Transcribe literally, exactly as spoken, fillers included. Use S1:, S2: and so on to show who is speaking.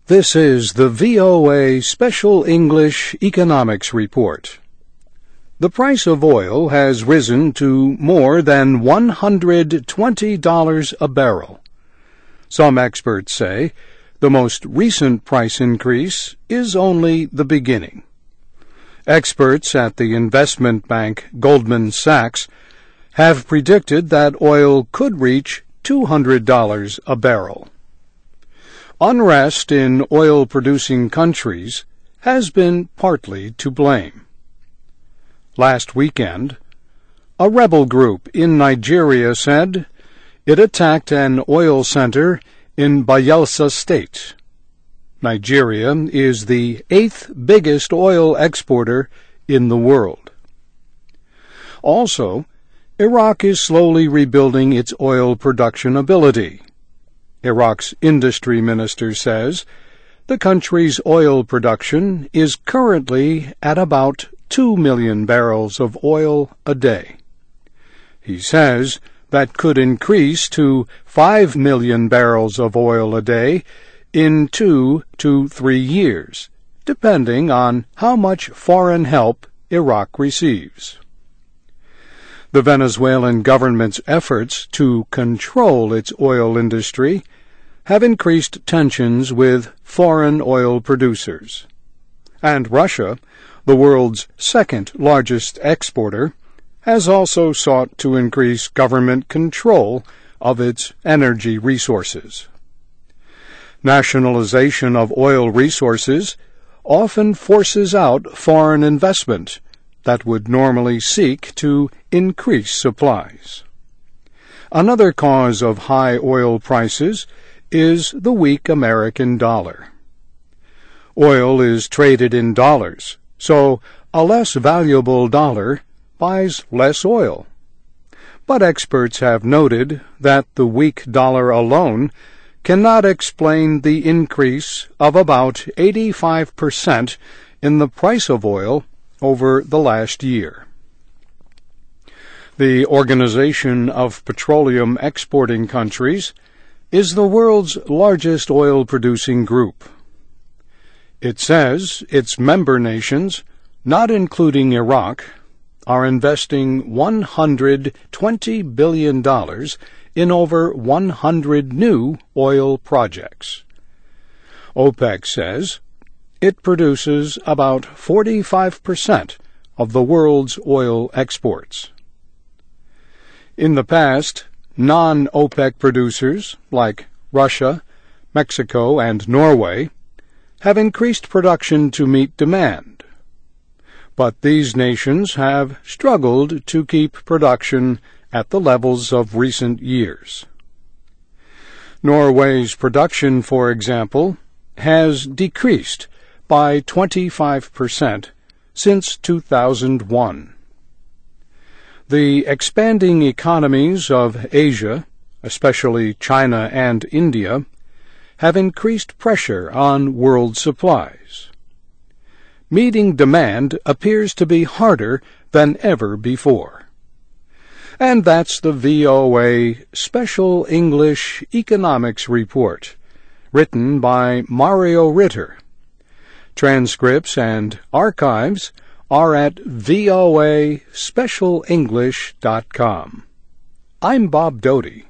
S1: This is the V O A Special English Economics Report. The price of oil has risen to more than one hundred twenty dollars a barrel. Some experts say the most recent price increase is only the beginning. Experts at the investment bank Goldman Sachs have predicted that oil could reach two hundred dollars a barrel. Unrest in oil-producing countries has been partly to blame. Last weekend, a rebel group in Nigeria said it attacked an oil center in Bayelsa State. Nigeria is the eighth biggest oil exporter in the world. Also, Iraq is slowly rebuilding its oil production ability. Iraq's industry minister says the country's oil production is currently at about two million barrels of oil a day. He says that could increase to five million barrels of oil a day in two to three years, depending on how much foreign help Iraq receives. The Venezuelan government's efforts to control its oil industry have increased tensions with foreign oil producers. And Russia, the world's second largest exporter, has also sought to increase government control of its energy resources. Nationalization of oil resources often forces out foreign investment that would normally seek to increase supplies. Another cause of high oil prices is the weak American dollar. Oil is traded in dollars, so a less valuable dollar buys less oil. But experts have noted that the weak dollar alone cannot explain the increase of about eighty-five percent in the price of oil over the last year. The Organization of Petroleum Exporting Countries is the world's largest oil-producing group. It says its member nations, not including Iraq, are investing one hundred twenty billion dollars in over one hundred new oil projects. OPEC says it produces about forty-five percent of the world's oil exports. In the past, non-OPEC producers like Russia, Mexico, and Norway have increased production to meet demand. But these nations have struggled to keep production at the levels of recent years. Norway's production, for example, has decreased by twenty-five percent since two thousand one. The expanding economies of Asia, especially China and India, have increased pressure on world supplies. Meeting demand appears to be harder than ever before. And that's the V O A Special English Economics Report, written by Mario Ritter. Transcripts and archives are at voa special english dot com. I'm Bob Doty.